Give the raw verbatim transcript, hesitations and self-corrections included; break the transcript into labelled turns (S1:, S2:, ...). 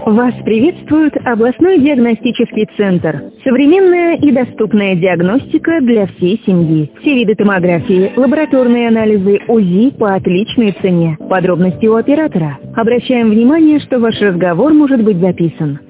S1: Вас приветствует областной диагностический центр. Современная и доступная диагностика для всей семьи. Все виды томографии, лабораторные анализы, УЗИ по отличной цене. Подробности у оператора. Обращаем внимание, что ваш разговор может быть записан.